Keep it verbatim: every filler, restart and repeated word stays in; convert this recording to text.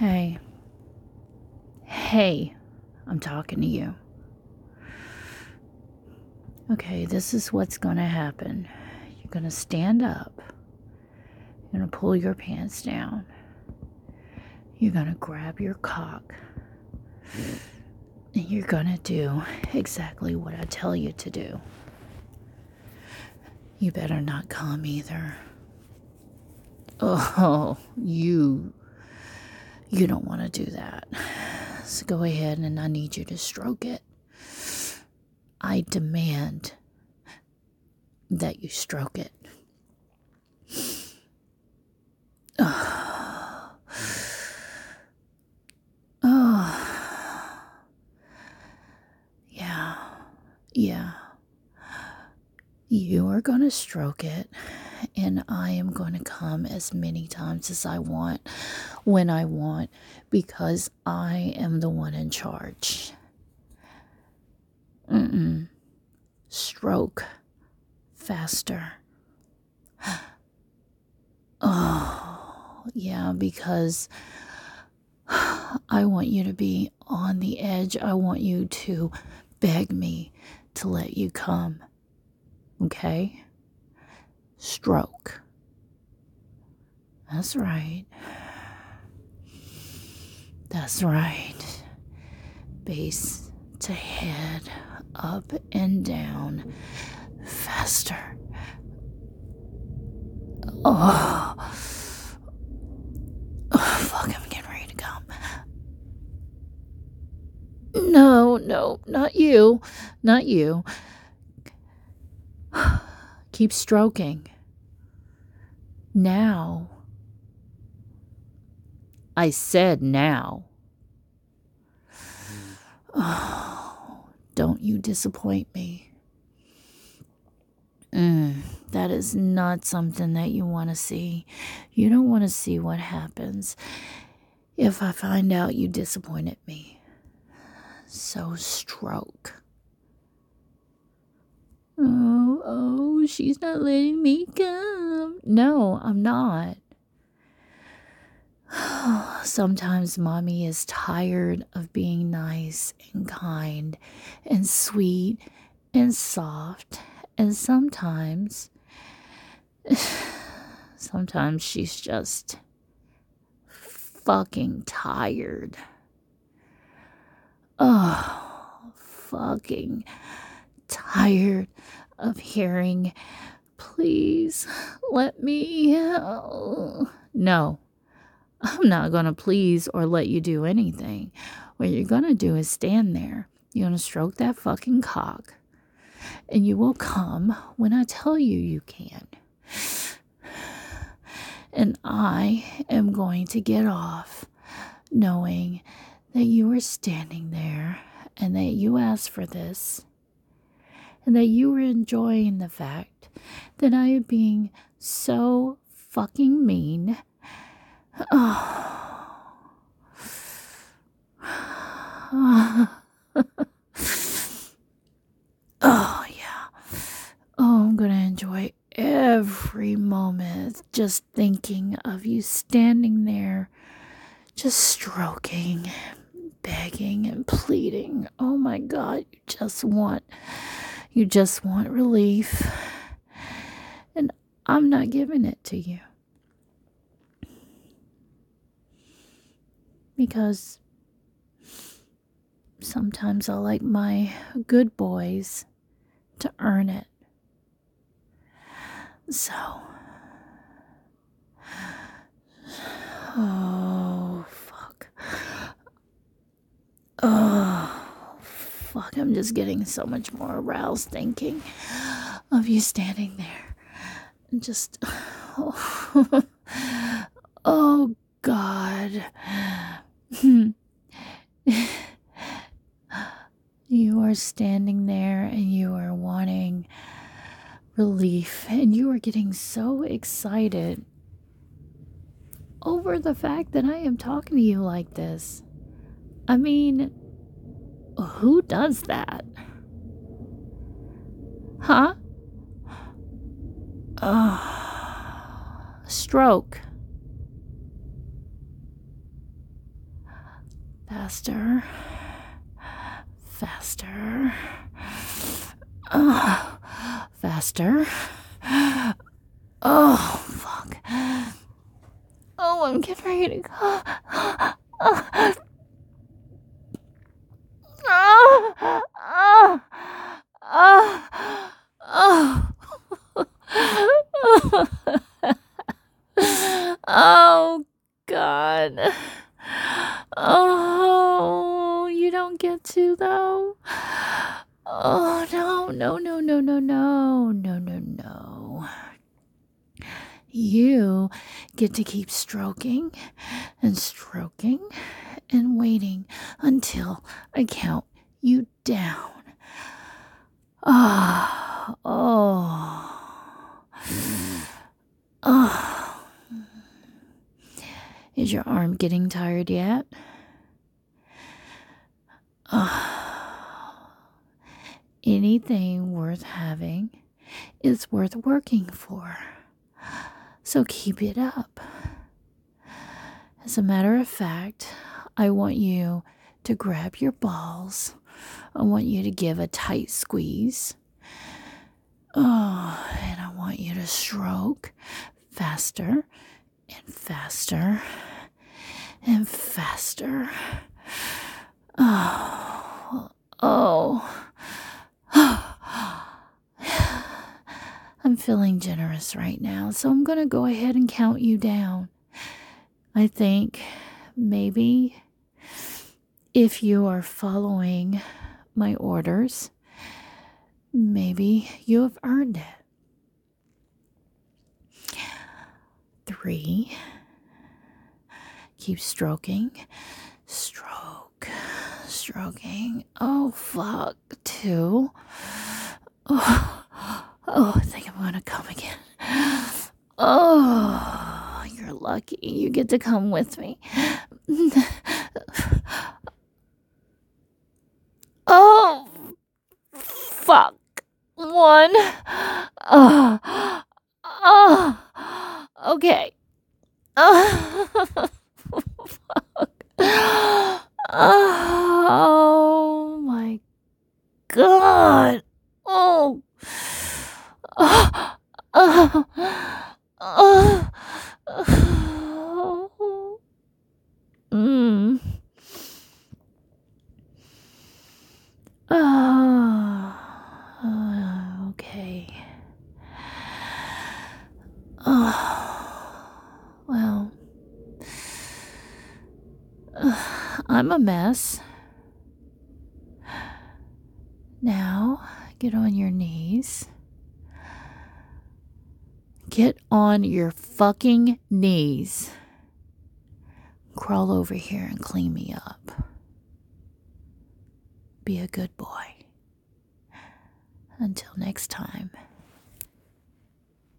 Hey. Hey, I'm talking to you. Okay, this is what's going to happen. You're going to stand up. You're going to pull your pants down. You're going to grab your cock. And you're going to do exactly what I tell you to do. You better not come either. Oh, you you don't want to do that. So go ahead and I need you to stroke it. I demand that you stroke it. Oh. Oh. Yeah. Yeah. You are going to stroke it, and I am going to come as many times as I want, when I want, because I am the one in charge. Mm-mm. Stroke faster. Oh, yeah, because I want you to be on the edge. I want you to beg me to let you come. Okay? Stroke. That's right. That's right. Base to head, up and down, faster. Oh. Oh, fuck, I'm getting ready to come. No, no, not you. Not you. Keep stroking. Now. I said now. Oh, don't you disappoint me. Mm, that is not something that you want to see. You don't want to see what happens if I find out you disappointed me. So stroke. Oh, oh, she's not letting me come. No, I'm not. Sometimes mommy is tired of being nice and kind and sweet and soft. And sometimes, sometimes she's just fucking tired. Oh, fucking tired of hearing, please let me. Oh. No, I'm not going to please or let you do anything. What you're going to do is stand there. You're going to stroke that fucking cock. And you will come when I tell you you can. And I am going to get off knowing that you were standing there and that you asked for this. And that you were enjoying the fact that I am being so fucking mean. Oh. Oh, yeah. Oh, I'm going to enjoy every moment just thinking of you standing there, just stroking, begging and pleading. Oh my God, you just want, you just want relief. And I'm not giving it to you. Because sometimes I like my good boys to earn it. So, oh, fuck. Oh, fuck. I'm just getting so much more aroused thinking of you standing there. And just, oh, oh God. You are standing there and you are wanting relief, and you are getting so excited over the fact that I am talking to you like this. I mean, who does that? Huh? Oh, stroke. Faster. Faster. Uh, faster. Oh, fuck. Oh, I'm getting ready to go. Oh, oh, oh, oh. Oh, God. Oh, you don't get to, though. Oh, no, no, no, no, no, no, no, no, no. You get to keep stroking and stroking and waiting until I count you down. Ah, oh, oh. Is your arm getting tired yet? Oh. Anything worth having is worth working for. So keep it up. As a matter of fact, I want you to grab your balls. I want you to give a tight squeeze. Oh, and I want you to stroke faster and faster and faster. Oh, oh. I'm feeling generous right now, so I'm going to go ahead and count you down. I think maybe if you are following my orders, maybe you have earned it. Three. Keep stroking. Stroke. Stroking. Oh, fuck. Two. Oh, oh, I think I'm going to come again. Oh, you're lucky. You get to come with me. Oh, fuck. One. Oh, oh, okay. Oh, fuck. Oh, my God. Oh. Oh. Oh. Oh. Oh. Mm. Oh. Oh, okay. Oh. Well. Uh, I'm a mess. Now, get on your knees. Get on your fucking knees. Crawl over here and clean me up. Be a good boy. Until next time.